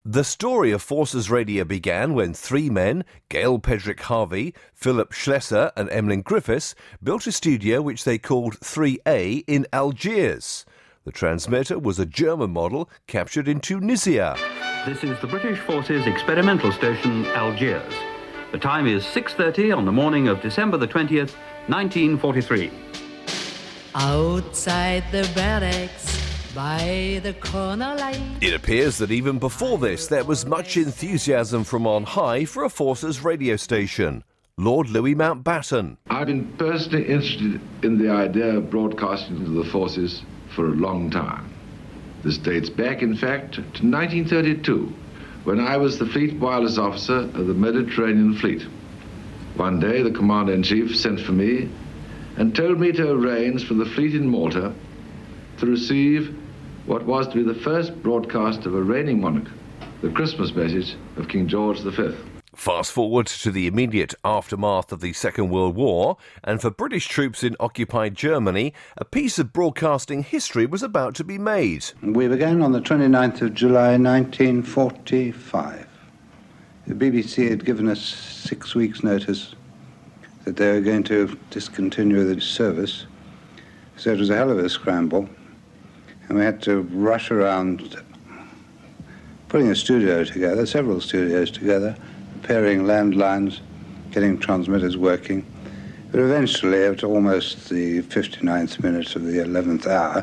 The story of Forces Radio began when three men, Gail Pedrick Harvey, Philip Schlesser and Emlyn Griffiths, built a studio which they called 3A in Algiers. The transmitter was a German model captured in Tunisia. This is the British Forces experimental station, Algiers. The time is 6:30 on the morning of December the 20th, 1943. Outside the barracks, by the corner light. It appears that even before this, there was much enthusiasm from on high for a Forces radio station. Lord Louis Mountbatten. I've been personally interested in the idea of broadcasting to the Forces for a long time. This dates back, in fact, to 1932, when I was the Fleet Wireless Officer of the Mediterranean Fleet. One day, the Commander-in-Chief sent for me and told me to arrange for the fleet in Malta to receive what was to be the first broadcast of a reigning monarch, the Christmas message of King George V. Fast forward to the immediate aftermath of the Second World War, and for British troops in occupied Germany, a piece of broadcasting history was about to be made. We began on the 29th of July 1945. The BBC had given us 6 weeks' notice that they were going to discontinue the service, so it was a hell of a scramble. And we had to rush around putting a studio together, several studios together, repairing landlines, getting transmitters working. But eventually, at almost the 59th minute of the 11th hour,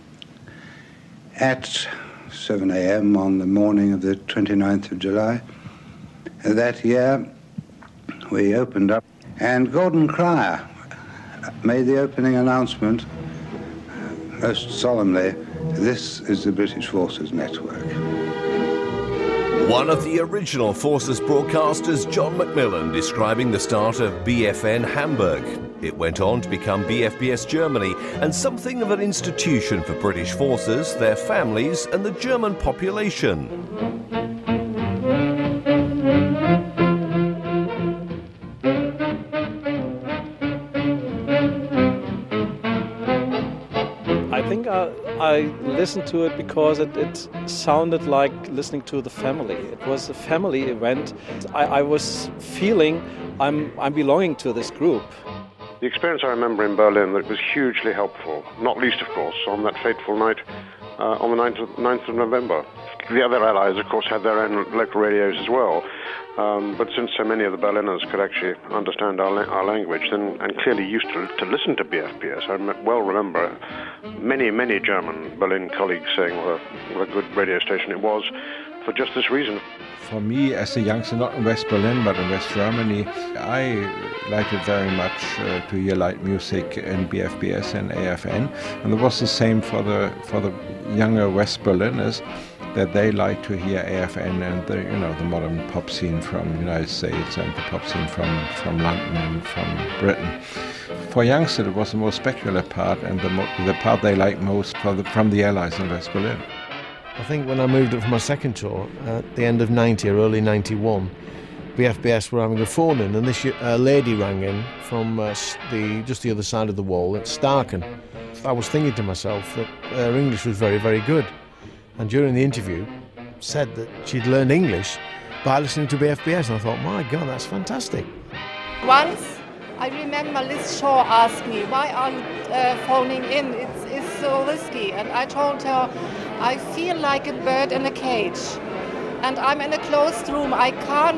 at 7 a.m. on the morning of the 29th of July that year, we opened up, and Gordon Cryer made the opening announcement most solemnly. This is the British Forces Network. One of the original Forces broadcasters, John Macmillan, describing the start of BFN Hamburg. It went on to become BFBS Germany and something of an institution for British forces, their families and the German population. I listened to it because it sounded like listening to the family. It was a family event. I was feeling I'm belonging to this group. The experience I remember in Berlin, that was hugely helpful, not least, of course, on that fateful night on the 9th of November. The other allies, of course, had their own local radios as well. But since so many of the Berliners could actually understand our language and clearly used to listen to BFBS, I well remember many German Berlin colleagues saying what a good radio station it was for just this reason. For me, as a youngster, not in West Berlin, but in West Germany, I liked it very much to hear light music in BFBS and AFN. And it was the same for the younger West Berliners, that they like to hear AFN and the modern pop scene from the United States and the pop scene from London and from Britain. For youngsters, it was the most spectacular part and the part they liked most from the Allies in West Berlin. I think when I moved up for my second tour at the end of 90 or early 91, BFBS were having a phone in, and this lady rang in from just the other side of the wall at Starken. I was thinking to myself that her English was very, very good. And during the interview, said that she'd learned English by listening to BFBS, and I thought, my God, that's fantastic. Once, I remember Liz Shaw asked me, why are you phoning in? It's so risky. And I told her, I feel like a bird in a cage. And I'm in a closed room. I can't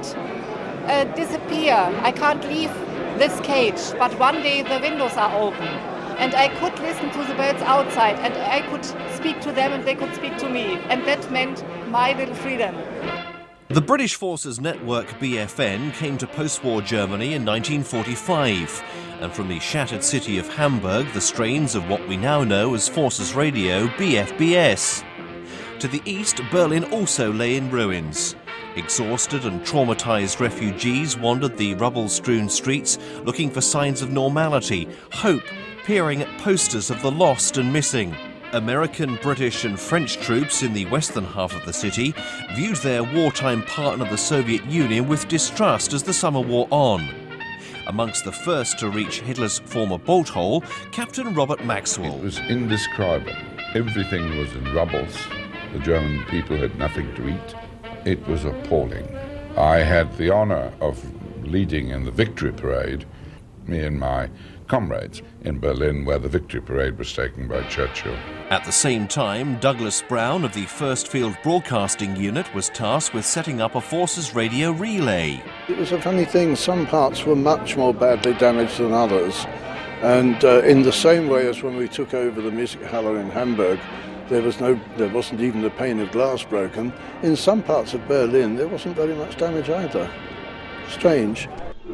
disappear. I can't leave this cage. But one day the windows are open. And I could listen to the birds outside, and I could speak to them and they could speak to me. And that meant my little freedom. The British Forces Network BFN came to post-war Germany in 1945, and from the shattered city of Hamburg, the strains of what we now know as Forces Radio BFBS. To the east, Berlin also lay in ruins. Exhausted and traumatised refugees wandered the rubble-strewn streets looking for signs of normality, hope, peering at posters of the lost and missing. American, British and French troops in the western half of the city viewed their wartime partner, the Soviet Union, with distrust as the summer wore on. Amongst the first to reach Hitler's former bolt hole, Captain Robert Maxwell. It was indescribable. Everything was in rubbles. The German people had nothing to eat. It was appalling. I had the honor of leading in the Victory Parade, me and my comrades in Berlin, where the Victory Parade was taken by Churchill. At the same time, Douglas Brown of the 1st Field Broadcasting Unit was tasked with setting up a Forces radio relay. It was a funny thing. Some parts were much more badly damaged than others. And in the same way as when we took over the Musikhalle in Hamburg, there wasn't even the pane of glass broken. In some parts of Berlin, there wasn't very much damage either. Strange.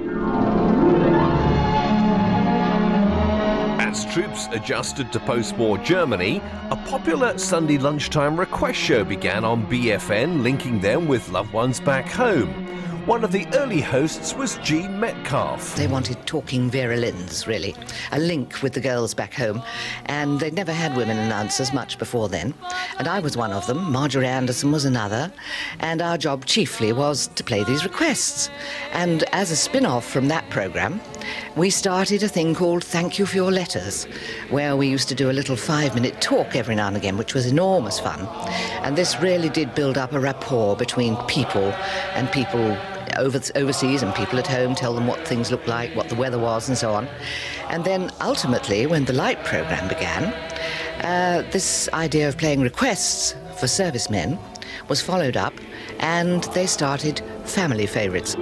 As troops adjusted to post-war Germany, a popular Sunday lunchtime request show began on BFN, linking them with loved ones back home. One of the early hosts was Jean Metcalf. They wanted talking Vera Lynn's, really, a link with the girls back home, and they'd never had women announcers much before then, and I was one of them. Marjorie Anderson was another, and our job chiefly was to play these requests. And as a spin-off from that programme, we started a thing called Thank You for Your Letters, where we used to do a little 5-minute talk every now and again, which was enormous fun. And this really did build up a rapport between people and people overseas and people at home, tell them what things looked like, what the weather was and so on. And then ultimately, when the Light programme began, this idea of playing requests for servicemen was followed up, and they started Family Favourites.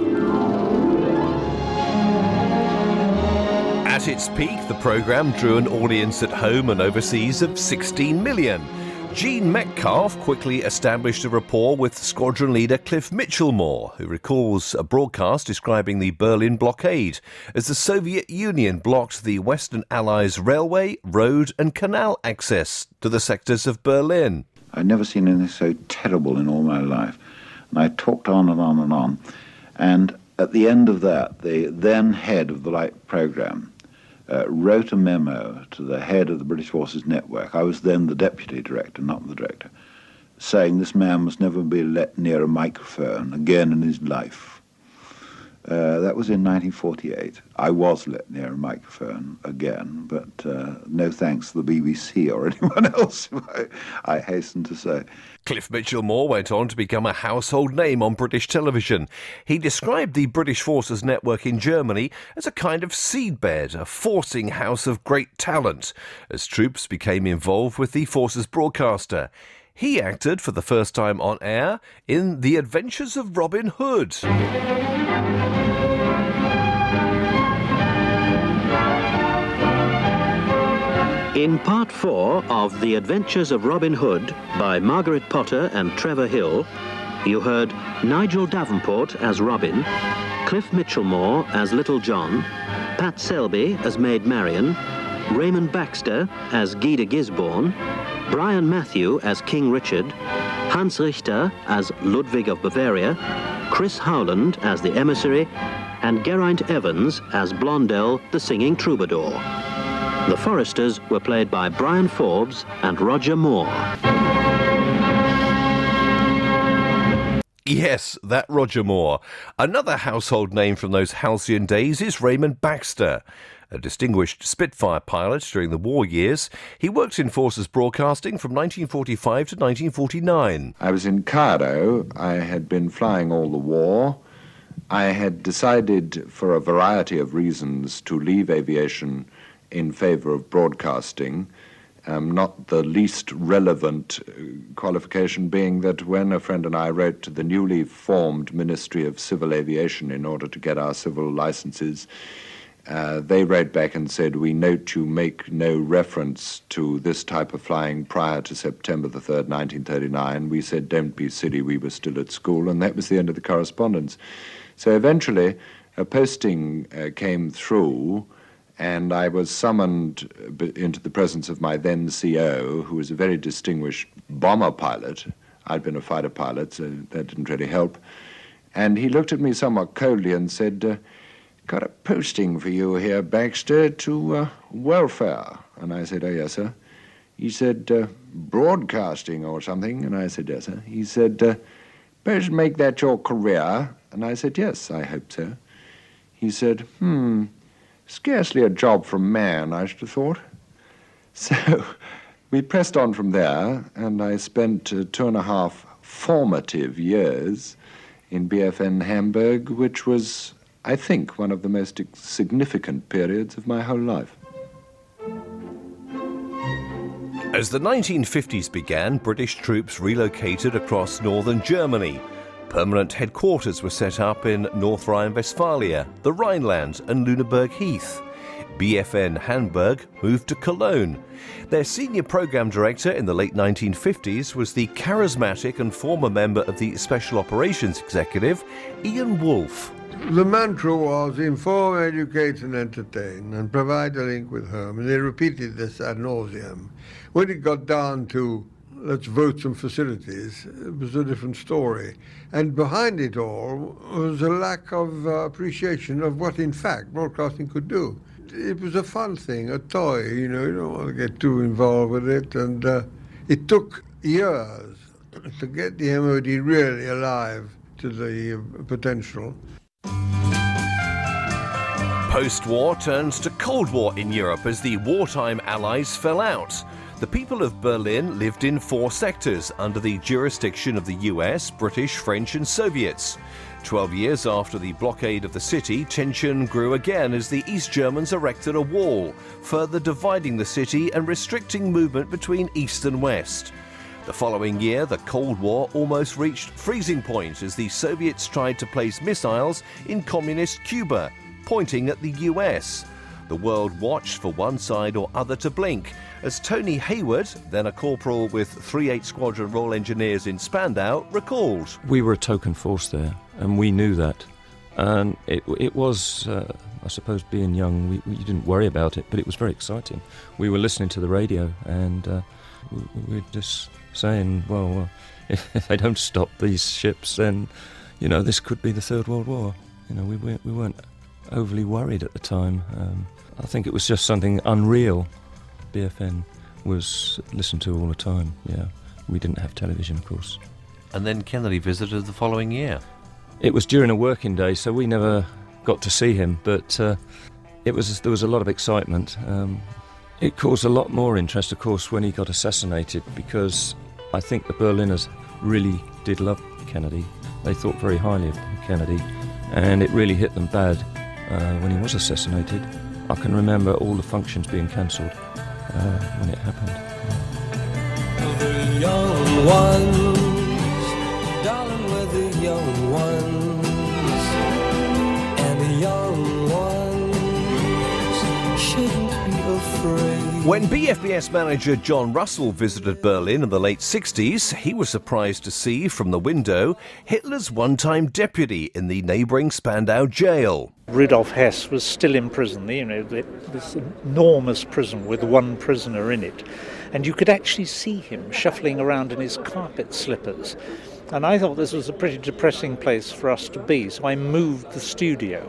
At its peak, the programme drew an audience at home and overseas of 16 million. Jean Metcalf quickly established a rapport with squadron leader Cliff Mitchellmore, who recalls a broadcast describing the Berlin blockade as the Soviet Union blocked the Western Allies' railway, road and canal access to the sectors of Berlin. I'd never seen anything so terrible in all my life. And I talked on and on and on. And at the end of that, the then head of the Light programme wrote a memo to the head of the British Forces Network. I was then the deputy director, not the director, saying this man must never be let near a microphone again in his life. That was in 1948. I was let near a microphone again, but no thanks to the BBC or anyone else, I hasten to say. Cliff Mitchellmore went on to become a household name on British television. He described the British Forces Network in Germany as a kind of seedbed, a forcing house of great talent, as troops became involved with the Forces broadcaster. He acted for the first time on air in The Adventures of Robin Hood. In Part 4 of The Adventures of Robin Hood by Margaret Potter and Trevor Hill, you heard Nigel Davenport as Robin, Cliff Mitchellmore as Little John, Pat Selby as Maid Marian, Raymond Baxter as Guy de Gisborne, Brian Matthew as King Richard, Hans Richter as Ludwig of Bavaria, Chris Howland as the Emissary, and Geraint Evans as Blondel, the Singing Troubadour. The Foresters were played by Brian Forbes and Roger Moore. Yes, that Roger Moore. Another household name from those halcyon days is Raymond Baxter. A distinguished Spitfire pilot during the war years, he worked in Forces Broadcasting from 1945 to 1949. I was in Cairo. I had been flying all the war. I had decided, for a variety of reasons, to leave aviation in favor of broadcasting, not the least relevant qualification being that when a friend and I wrote to the newly formed Ministry of Civil Aviation in order to get our civil licenses, they wrote back and said, "We note you make no reference to this type of flying prior to September the 3rd, 1939. We said, "Don't be silly, we were still at school," and that was the end of the correspondence. So eventually, a posting came through, and I was summoned into the presence of my then CO, who was a very distinguished bomber pilot. I'd been a fighter pilot, so that didn't really help. And he looked at me somewhat coldly and said, "Got a posting for you here, Baxter, to welfare." And I said, "Oh, yes, sir." He said, "Broadcasting or something?" And I said, "Yes, sir." He said, "Suppose make that your career?" And I said, "Yes, I hope so." He said, "Scarcely a job for a man, I should have thought." So we pressed on from there, and I spent 2.5 formative years in BFN Hamburg, which was, I think, one of the most significant periods of my whole life. As the 1950s began, British troops relocated across northern Germany. Permanent headquarters were set up in North Rhine-Westphalia, the Rhineland and Lüneburg Heath. BFN Hamburg moved to Cologne. Their senior program director in the late 1950s was the charismatic and former member of the Special Operations Executive, Ian Wolfe. The mantra was inform, educate and entertain and provide a link with home, and they repeated this ad nauseum. When it got down to let's vote some facilities, it was a different story. And behind it all was a lack of appreciation of what in fact broadcasting could do. It was a fun thing, a toy, you don't want to get too involved with it, and it took years to get the MOD really alive to the potential. Post-war turns to Cold War in Europe as the wartime allies fell out. The people of Berlin lived in 4 sectors under the jurisdiction of the US, British, French and Soviets. 12 years after the blockade of the city, tension grew again as the East Germans erected a wall, further dividing the city and restricting movement between East and West. The following year, the Cold War almost reached freezing point as the Soviets tried to place missiles in communist Cuba, pointing at the US. The world watched for one side or other to blink, as Tony Hayward, then a corporal with 3/8 Squadron Royal Engineers in Spandau, recalled. We were a token force there, and we knew that. And it was, I suppose, being young, we didn't worry about it, but it was very exciting. We were listening to the radio, and we were just saying, well, if they don't stop these ships, then, this could be the Third World War. We weren't overly worried at the time. I think it was just something unreal. BFN was listened to all the time, yeah. We didn't have television, of course. And then Kennedy visited the following year. It was during a working day, so we never got to see him, but there was a lot of excitement. It caused a lot more interest, of course, when he got assassinated, because I think the Berliners really did love Kennedy. They thought very highly of Kennedy, and it really hit them bad when he was assassinated. I can remember all the functions being cancelled when it happened. The young ones, darling, we're the young ones, and the young ones shouldn't be afraid. When BFBS manager John Russell visited Berlin in the late 60s, he was surprised to see from the window Hitler's one-time deputy in the neighbouring Spandau jail. Rudolf Hess was still in prison, this enormous prison with one prisoner in it. And you could actually see him shuffling around in his carpet slippers. And I thought this was a pretty depressing place for us to be, so I moved the studio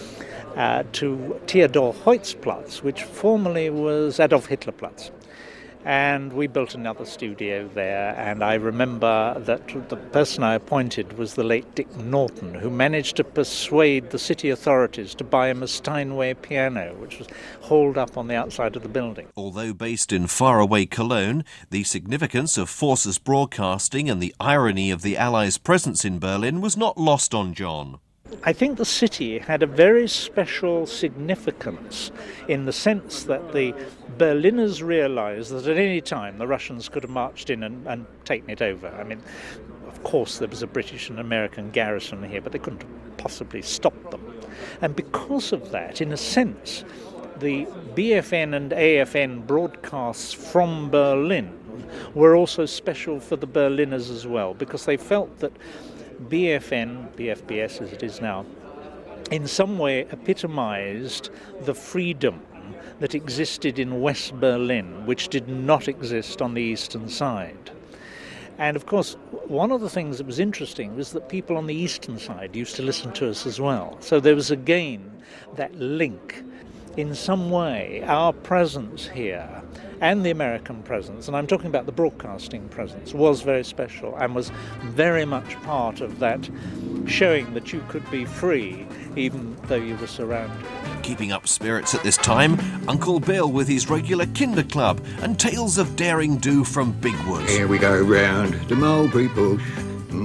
to Theodor Heuzplatz, which formerly was Adolf Hitler Platz. And we built another studio there, and I remember that the person I appointed was the late Dick Norton, who managed to persuade the city authorities to buy him a Steinway piano, which was holed up on the outside of the building. Although based in faraway Cologne, the significance of Forces Broadcasting and the irony of the Allies' presence in Berlin was not lost on John. I think the city had a very special significance in the sense that the Berliners realized that at any time the Russians could have marched in and taken it over. I mean, of course there was a British and American garrison here, but they couldn't have possibly stopped them. And because of that, in a sense, the BFN and AFN broadcasts from Berlin were also special for the Berliners as well, because they felt that BFN, BFBS as it is now, in some way epitomized the freedom that existed in West Berlin, which did not exist on the eastern side. And of course, one of the things that was interesting was that people on the eastern side used to listen to us as well. So there was again that link. In some way, our presence here and the American presence, and I'm talking about the broadcasting presence, was very special and was very much part of that showing that you could be free even though you were surrounded. Keeping up spirits at this time, Uncle Bill with his regular Kinder Club and tales of daring do from Bigwood. Here we go round the mole people,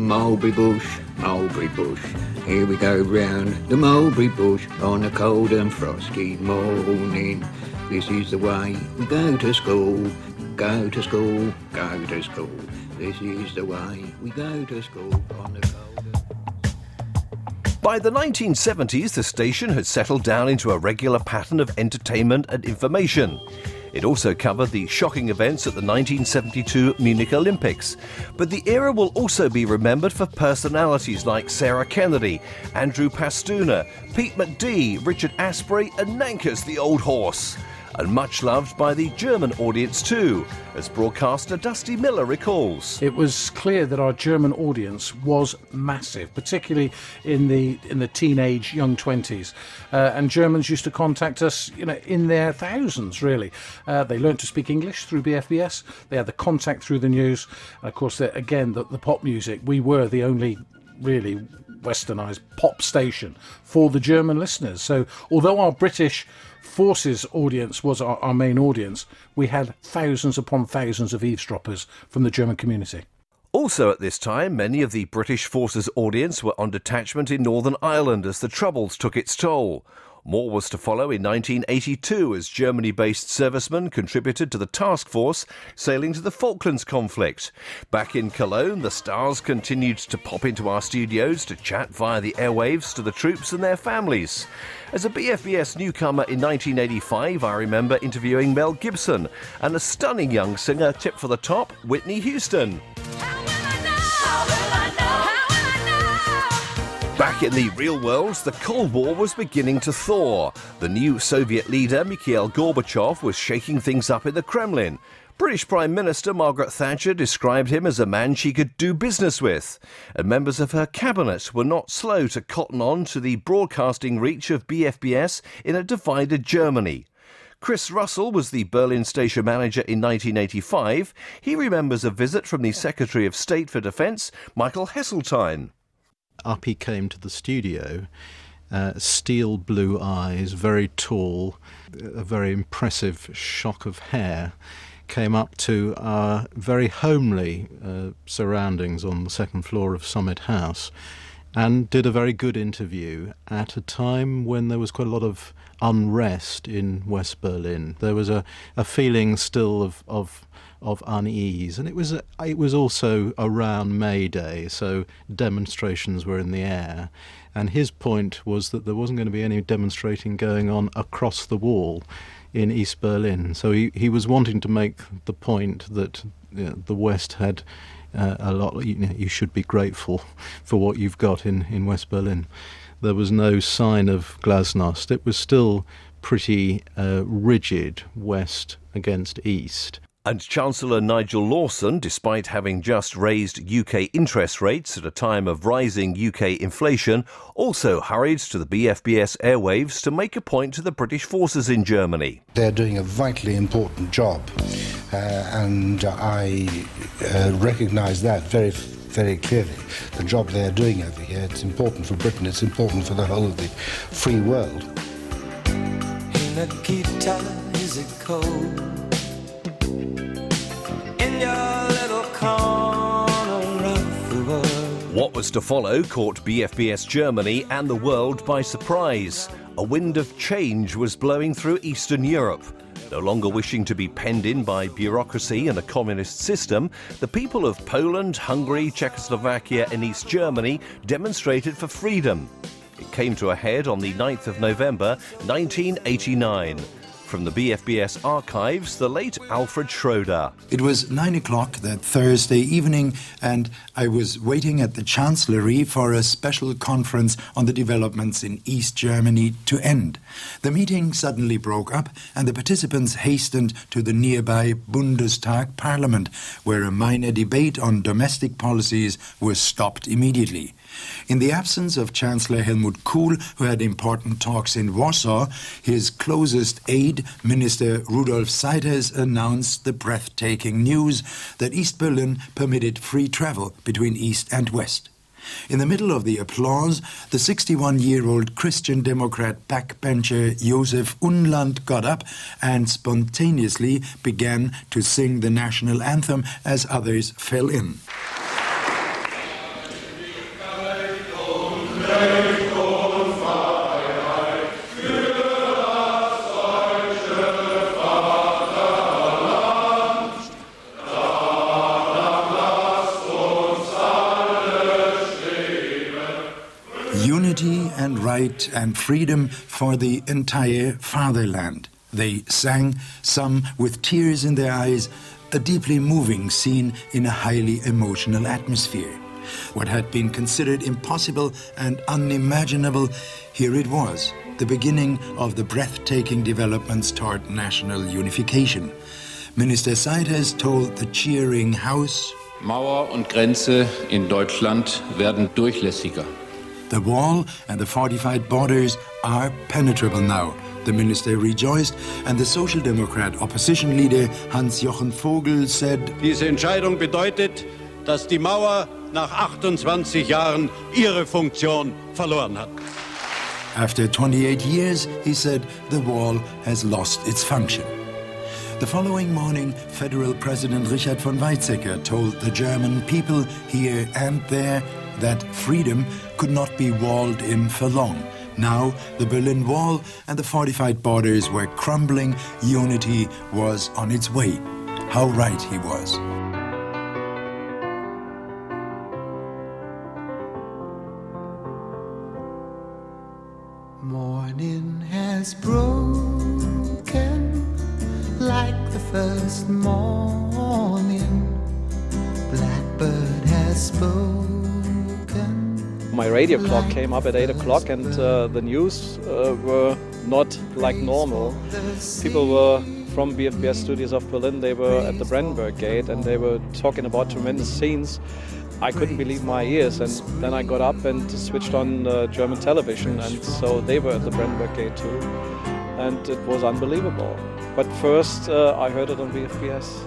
mulberry bush, here we go round the mulberry bush on a cold and frosty morning. This is the way we go to school, go to school, go to school. This is the way we go to school on the cold. By the 1970s, the station had settled down into a regular pattern of entertainment and information. It also covered the shocking events at the 1972 Munich Olympics. But the era will also be remembered for personalities like Sarah Kennedy, Andrew Pastuna, Pete McD, Richard Asprey and Nankers the Old Horse. And much loved by the German audience too, as broadcaster Dusty Miller recalls. It was clear that our German audience was massive, particularly in the teenage young 20s. And Germans used to contact us, in their thousands, really. They learned to speak English through BFBS. They had the contact through the news. And of course, again, the pop music. We were the only really westernised pop station for the German listeners. So although our British Forces audience was our main audience, we had thousands upon thousands of eavesdroppers from the German community. Also at this time, many of the British Forces audience were on detachment in Northern Ireland as the Troubles took its toll. More was to follow in 1982 as Germany-based servicemen contributed to the task force sailing to the Falklands conflict. Back in Cologne, the stars continued to pop into our studios to chat via the airwaves to the troops and their families. As a BFBS newcomer in 1985, I remember interviewing Mel Gibson and a stunning young singer tipped for the top, Whitney Houston. Back in the real world, the Cold War was beginning to thaw. The new Soviet leader, Mikhail Gorbachev, was shaking things up in the Kremlin. British Prime Minister Margaret Thatcher described him as a man she could do business with. And members of her cabinet were not slow to cotton on to the broadcasting reach of BFBS in a divided Germany. Chris Russell was the Berlin station manager in 1985. He remembers a visit from the Secretary of State for Defence, Michael Heseltine. Up he came to the studio, steel blue eyes, very tall, a very impressive shock of hair, came up to our very homely surroundings on the second floor of Summit House and did a very good interview at a time when there was quite a lot of unrest in West Berlin. There was a feeling still of unease, and it was also around May Day, so demonstrations were in the air, and his point was that there wasn't going to be any demonstrating going on across the wall in East Berlin. So he was wanting to make the point that the West had a lot. You should be grateful for what you've got in West Berlin. There was no sign of glasnost. It was still pretty rigid, West against East. And Chancellor Nigel Lawson, despite having just raised UK interest rates at a time of rising UK inflation, also hurried to the BFBS airwaves to make a point to the British forces in Germany. They're doing a vitally important job, and I recognise that very, very clearly. The job they're doing over here, it's important for Britain, it's important for the whole of the free world. Hey Nikita, is it cold? What was to follow caught BFBS Germany and the world by surprise. A wind of change was blowing through Eastern Europe. No longer wishing to be penned in by bureaucracy and a communist system, the people of Poland, Hungary, Czechoslovakia and East Germany demonstrated for freedom. It came to a head on the 9th of November 1989. From the BFBS archives, the late Alfred Schroeder. It was 9 o'clock that Thursday evening, and I was waiting at the Chancellery for a special conference on the developments in East Germany to end. The meeting suddenly broke up, and the participants hastened to the nearby Bundestag Parliament, where a minor debate on domestic policies was stopped immediately. In the absence of Chancellor Helmut Kohl, who had important talks in Warsaw, his closest aide, Minister Rudolf Seiters, announced the breathtaking news that East Berlin permitted free travel between East and West. In the middle of the applause, the 61-year-old Christian Democrat backbencher Josef Unland got up and spontaneously began to sing the national anthem as others fell in. Unity and right and freedom for the entire fatherland. They sang, some with tears in their eyes, a deeply moving scene in a highly emotional atmosphere. What had been considered impossible and unimaginable, here it was, the beginning of the breathtaking developments toward national unification. Minister Seiters told the cheering House, Mauer und Grenze in Deutschland werden durchlässiger. The wall and the fortified borders are penetrable now. The minister rejoiced, and the Social Democrat opposition leader Hans-Jochen Vogel said, Diese Entscheidung bedeutet, dass die Mauer nach 28 Jahren ihre Funktion verloren hat. After 28 years, he said, the wall has lost its function. The following morning, Federal President Richard von Weizsäcker told the German people here and there that freedom could not be walled in for long. Now, the Berlin Wall and the fortified borders were crumbling. Unity was on its way. How right he was. Morning has broken like the first morning. Blackbird has spoken. My radio clock came up at 8 o'clock, and the news were not like normal. People were from BFBS Studios of Berlin, they were at the Brandenburg Gate, and they were talking about tremendous scenes. I couldn't believe my ears, and then I got up and switched on German television, and so they were at the Brandenburg Gate too, and it was unbelievable. But first I heard it on BFBS.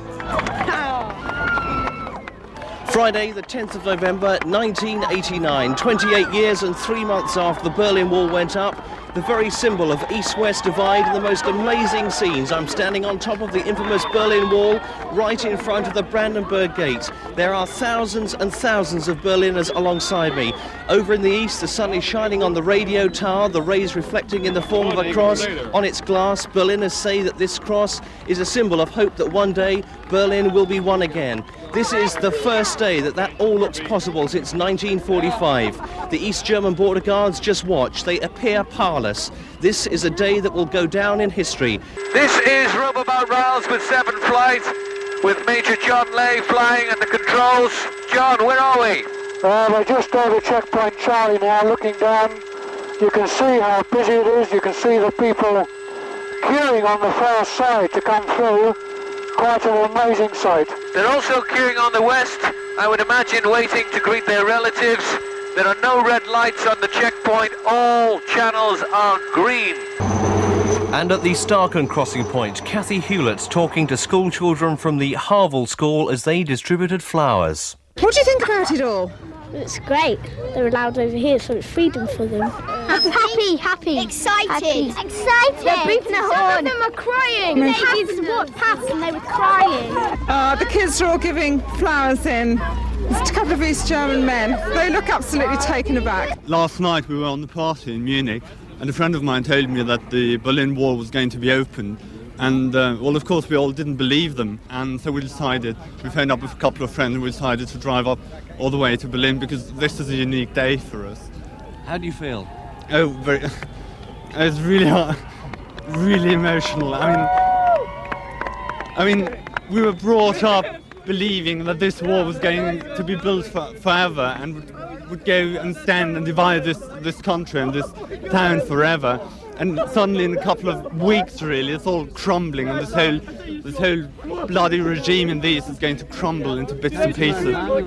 Friday, the 10th of November, 1989, 28 years and 3 months after the Berlin Wall went up, the very symbol of East-West divide and the most amazing scenes. I'm standing on top of the infamous Berlin Wall, right in front of the Brandenburg Gate. There are thousands and thousands of Berliners alongside me. Over in the east, the sun is shining on the radio tower, the rays reflecting in the form of a cross on its glass. Berliners say that this cross is a symbol of hope that one day Berlin will be one again. This is the first day that all looks possible since 1945. The East German border guards just watch. They appear powerless. This is a day that will go down in history. This is Robobout Riles with 7 Flight, with Major John Lay flying at the controls. John, where are we? We're just over checkpoint Charlie now, looking down. You can see how busy it is. You can see the people queuing on the far side to come through. Quite an amazing sight. They're also queuing on the west, I would imagine waiting to greet their relatives. There are no red lights on the checkpoint. All channels are green. And at the Starken crossing point, Kathy Hewlett talking to school children from the Harville School as they distributed flowers. What do you think about it all? It's great. They're allowed over here, so it's freedom for them. Happy. Excited. They're beeping a horn. Some of them are crying. They just walked past and they were crying. The kids are all giving flowers in. There's a couple of East German men. They look absolutely taken aback. Last night we were on the party in Munich, and a friend of mine told me that the Berlin Wall was going to be opened. And, well, of course, we all didn't believe them, and so we phoned up with a couple of friends, and we decided to drive up all the way to Berlin, because this is a unique day for us. How do you feel? Oh, very... It's really hard, really emotional. I mean, we were brought up believing that this wall was going to be built forever, and would go and stand and divide this country and this town forever. And suddenly, in a couple of weeks, really, it's all crumbling, and this whole bloody regime in these is going to crumble into bits and pieces.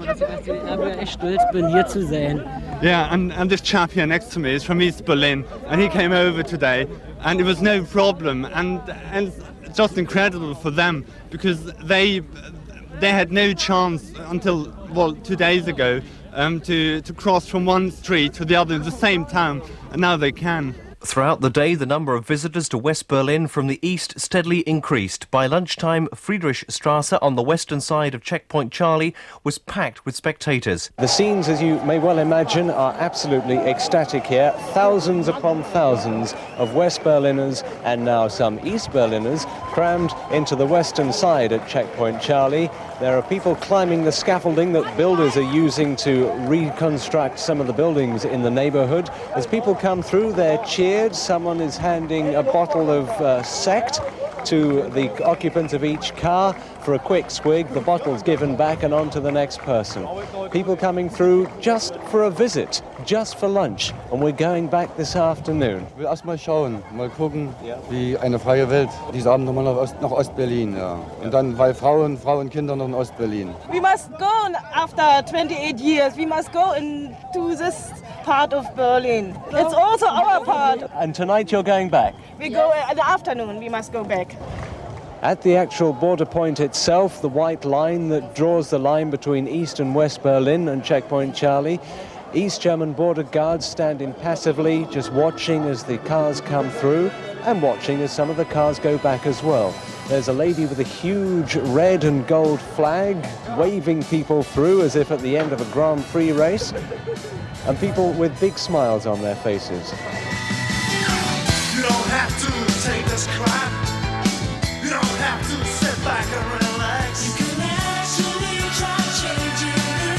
Yeah, and this chap here next to me is from East Berlin, and he came over today, and it was no problem, and it's just incredible for them, because they had no chance until, well, 2 days ago, to cross from one street to the other in the same town, and now they can. Throughout the day, the number of visitors to West Berlin from the east steadily increased. By lunchtime, Friedrichstrasse on the western side of Checkpoint Charlie was packed with spectators. The scenes, as you may well imagine, are absolutely ecstatic here. Thousands upon thousands of West Berliners and now some East Berliners crammed into the western side at Checkpoint Charlie. There are people climbing the scaffolding that builders are using to reconstruct some of the buildings in the neighbourhood. As people come through, they're cheered. Someone is handing a bottle of sect to the occupant of each car for a quick swig. The bottle's given back and on to the next person. People coming through just for a visit, just for lunch. And we're going back this afternoon. Ich will erst mal schauen, mal gucken, wie eine freie Welt. Diese Abend nochmal nach Ostberlin, ja. Und dann, weil Frauen, Kinder noch in Ostberlin. We must go after 28 years. We must go into this part of Berlin. It's also our part. And tonight you're going back? We go in the afternoon. We must go back. At the actual border point itself, the white line that draws the line between East and West Berlin and Checkpoint Charlie, East German border guards stand impassively, just watching as the cars come through and watching as some of the cars go back as well. There's a lady with a huge red and gold flag waving people through as if at the end of a Grand Prix race, and people with big smiles on their faces. You don't have to take this crap. You don't have to sit back and relax. You can actually try changing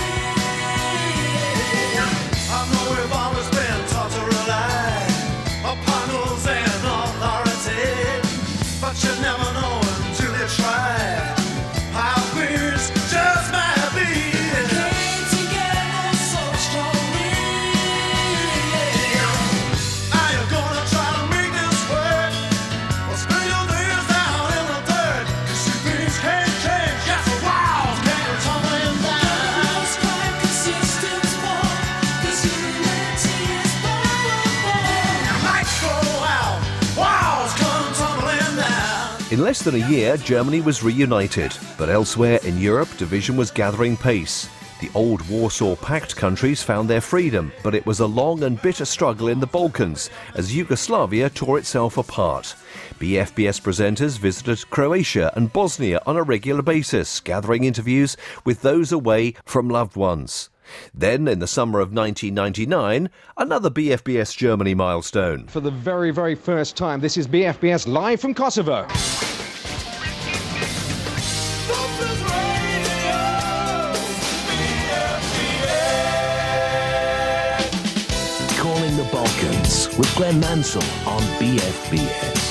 it. I know we've always been taught to rely upon rules and authority, but you never know until you try how fears just might be. Came together so strongly. Are you gonna try to make this work? Or spill your tears down in the dirt? 'Cause you things can't change, yes, the walls can't tumbling down. It's quite consistent more, 'cause humanity is powerful. Lights go out, walls come tumbling down. In less than a year, Germany was reunited, but elsewhere in Europe, division was gathering pace. The old Warsaw Pact countries found their freedom, but it was a long and bitter struggle in the Balkans as Yugoslavia tore itself apart. BFBS presenters visited Croatia and Bosnia on a regular basis, gathering interviews with those away from loved ones. Then, in the summer of 1999, another BFBS Germany milestone. For the very, very first time, this is BFBS live from Kosovo. Calling the Balkans with Glenn Mansell on BFBS.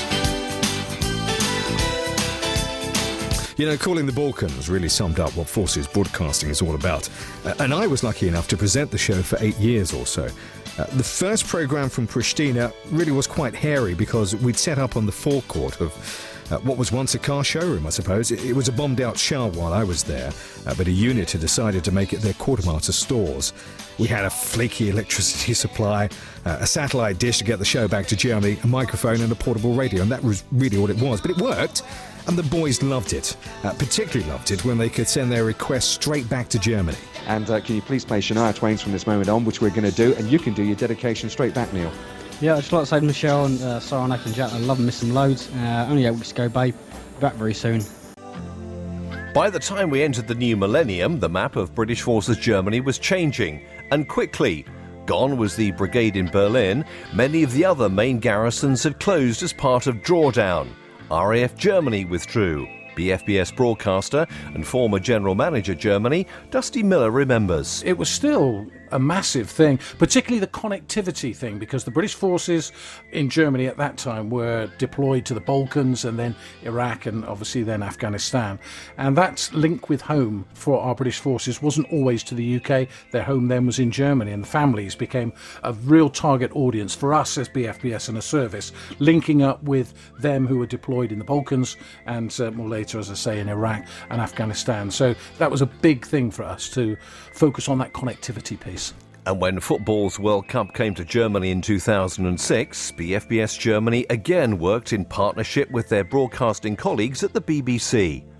You know, Calling the Balkans really summed up what Forces Broadcasting is all about. And I was lucky enough to present the show for 8 years or so. The first programme from Pristina really was quite hairy because we'd set up on the forecourt of what was once a car showroom, I suppose. It was a bombed-out shell while I was there, but a unit had decided to make it their quartermaster stores. We had a flaky electricity supply, a satellite dish to get the show back to Germany, a microphone and a portable radio, and that was really all it was. But it worked, and the boys loved it. Particularly loved it when they could send their requests straight back to Germany. And can you please play Shania Twain's from this moment on, which we're going to do, and you can do your dedication straight back, Neil. Yeah, I'd just like to say to Michelle and Sarah, Nathan and Jack, I love and miss them loads. Only 8 weeks to go, babe. Back very soon. By the time we entered the new millennium, the map of British Forces Germany was changing, and quickly. Gone was the brigade in Berlin. Many of the other main garrisons had closed as part of drawdown. RAF Germany withdrew. BFBS broadcaster and former general manager Germany, Dusty Miller remembers. It was still a massive thing, particularly the connectivity thing, because the British forces in Germany at that time were deployed to the Balkans and then Iraq and obviously then Afghanistan. And that link with home for our British forces wasn't always to the UK. Their home then was in Germany, and the families became a real target audience for us as BFBS and a service, linking up with them who were deployed in the Balkans and more later, as I say, in Iraq and Afghanistan. So that was a big thing for us to focus on that connectivity piece. And when football's World Cup came to Germany in 2006, BFBS Germany again worked in partnership with their broadcasting colleagues at the BBC.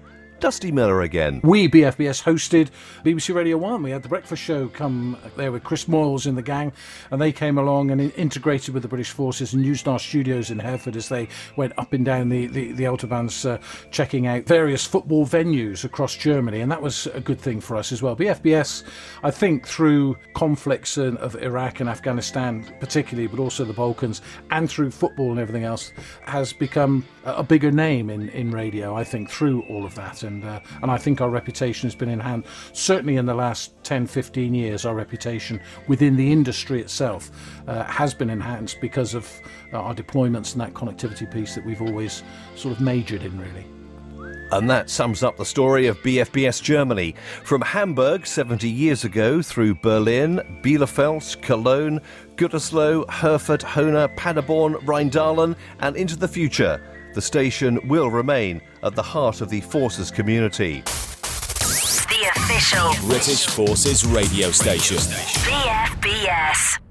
Dusty Miller again. We, BFBS, hosted BBC Radio 1. We had the breakfast show come there with Chris Moyles in the gang, and they came along and integrated with the British Forces and used our studios in Hereford as they went up and down the Autobahns, checking out various football venues across Germany, and that was a good thing for us as well. BFBS, I think, through conflicts of Iraq and Afghanistan particularly, but also the Balkans, and through football and everything else, has become a bigger name in radio, I think, through all of that. And I think our reputation has been enhanced. Certainly in the last 10, 15 years, our reputation within the industry itself has been enhanced because of our deployments and that connectivity piece that we've always sort of majored in, really. And that sums up the story of BFBS Germany. From Hamburg 70 years ago through Berlin, Bielefeld, Cologne, Gütersloh, Herford, Hohne, Paderborn, Rheindahlen, and into the future. The station will remain at the heart of the Forces community. The official British Forces radio station. BFBS.